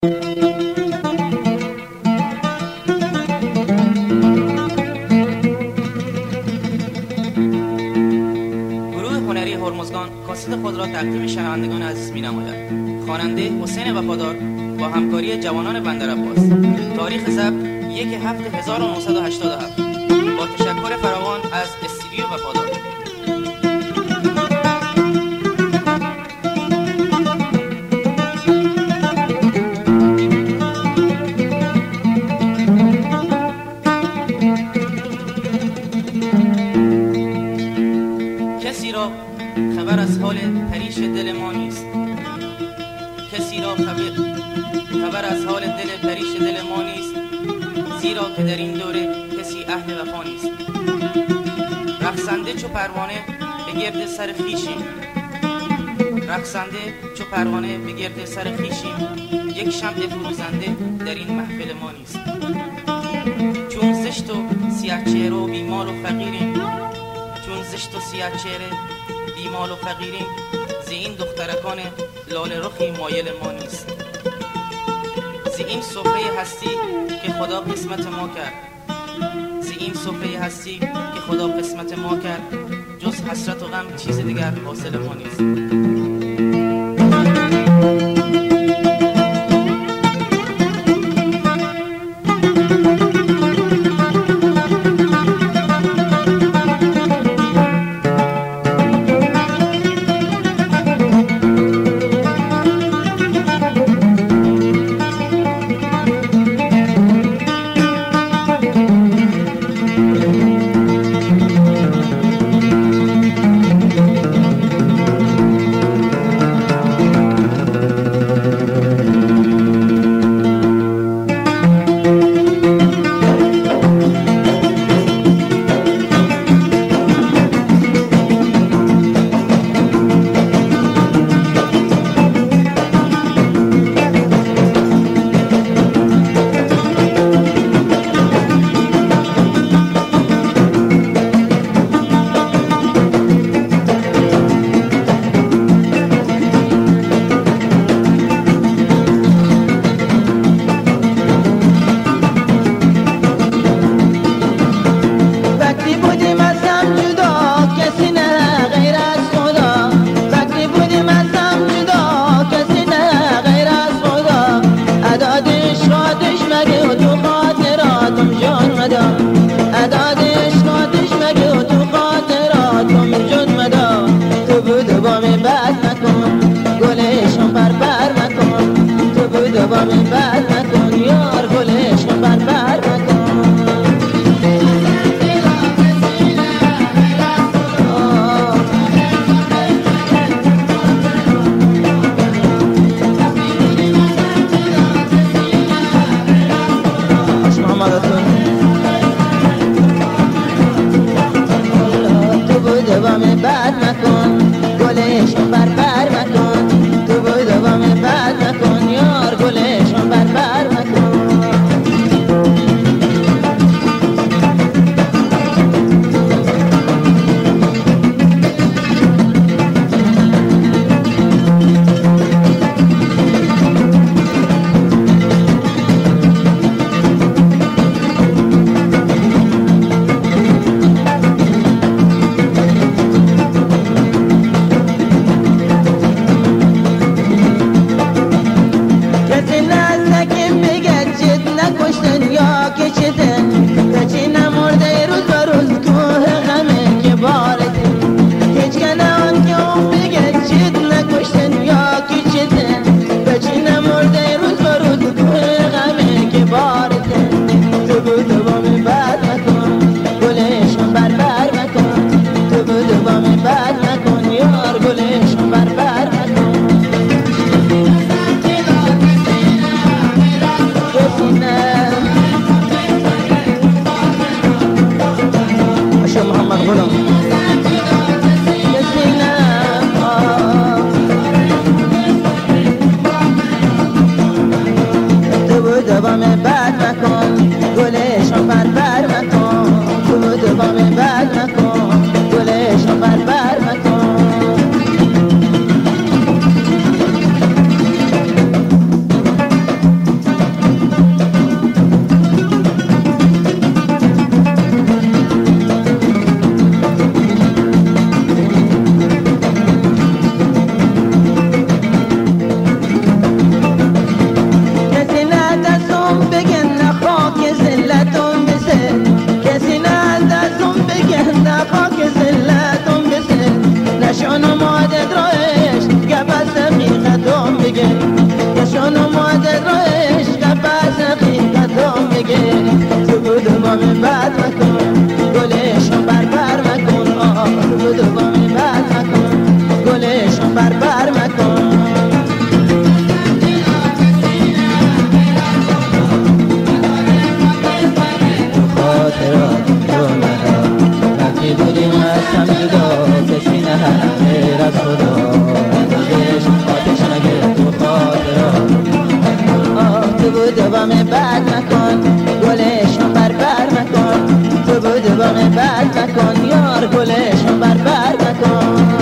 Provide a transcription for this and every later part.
کاست خود را تقدیم شنوندگان عزیز می‌نماید. خواننده حسین وفادار با همکاری جوانان بندرعباس. تاریخ ضبط 1/7/1987. با تشکر فراوان از استودیو وفادار. کسی را خبر از حال پریش دل ما نیست. کسی را خبر از حال پریش دل ما نیست، زیرا که در این دوره کسی اهل وفا نیست. رقصنده چو پروانه به گرد سر خویشیم، رقصنده چو پروانه به گرد سر خویشیم، یک شمع فروزنده در این محفل ما نیست. چون زشت و سیاه چهره و بیمال و فقیریم، چون زشت و سیاه چهره بیمال و فقیریم، زی این دخترکان لاله رخی مایل ما نیست. زی این سفره هستی که خدا قسمت ما کرد، زی این سفره هستی که خدا قسمت ما کرد، جز حسرت و غم چیز دیگر حاصل ما نیست. با من بد مکن، گلشون بر مکن. تو بود با من بد مکن یار، گلشون بر مکن.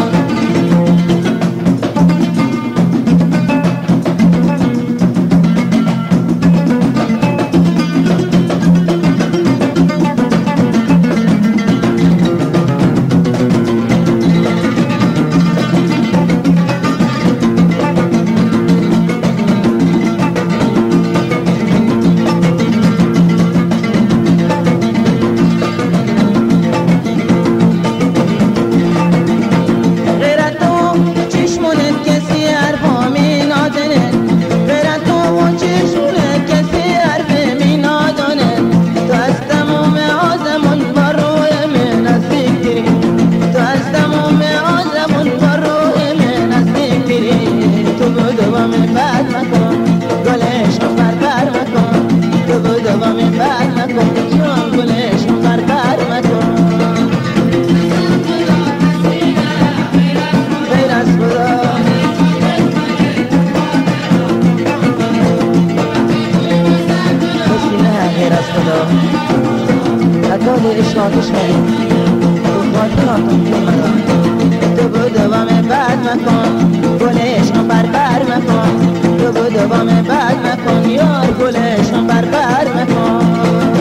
عشقاتش مگه تو خاطراتم که مدام تو بود با من بد مکن، گل عشقم بر مکن. تو بود با من بد مکن یار، گل عشقم بر مکن.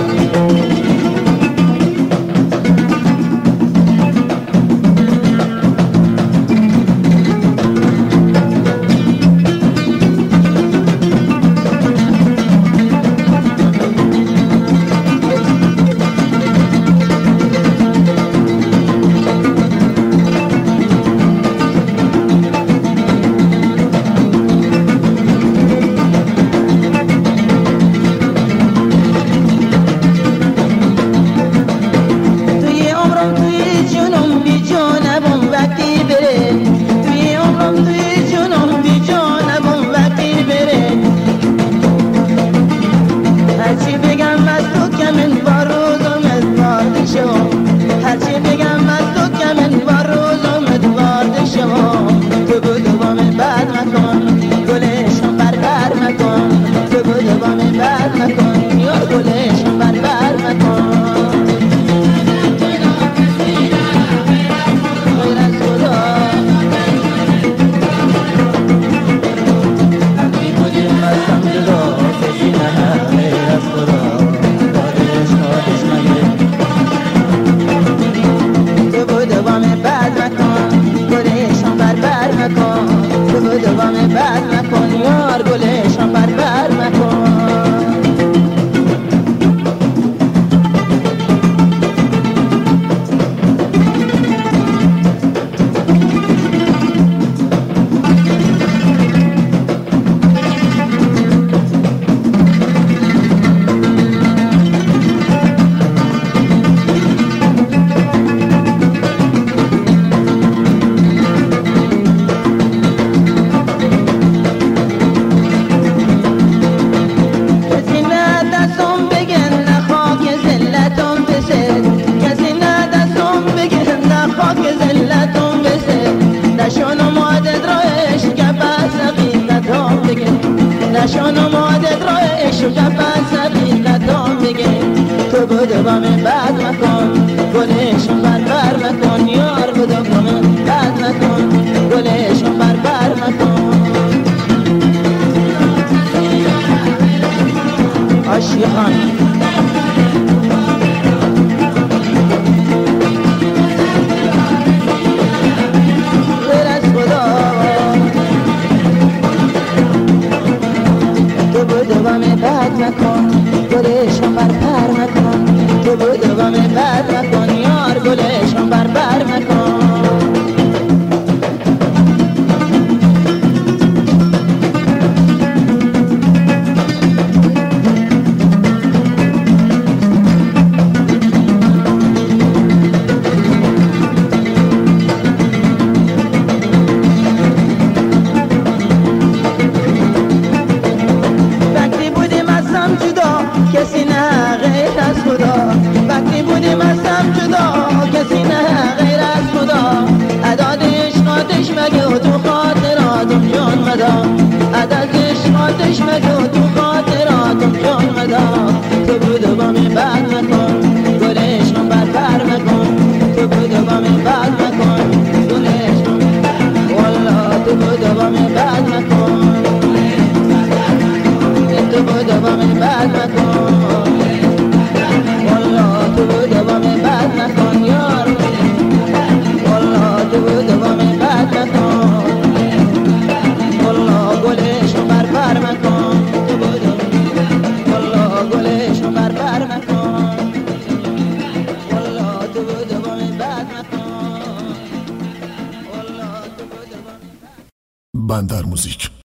نشان مادت را عشق پس حقیقتان بگه. تو بود با من بد مکن، گلشون بر مکن یار. بود با من بد مکن، گلشون بر مکن. عاشقان با من بد مکن، گلشون بر مکن. تو بود با من بد مکن یار، گلشون بر مکن. کسی نه غیر از خدا، وقتی بودیم از هم جدا دوام بد مکن تو دوام بد مکن والله تو دوام بد مکن یار والله تو دوام بد مکن والله گلشو بر مکن تو والله گلشو بر مکن والله تو دوام بد مکن والله تو دوام بندر موزیک.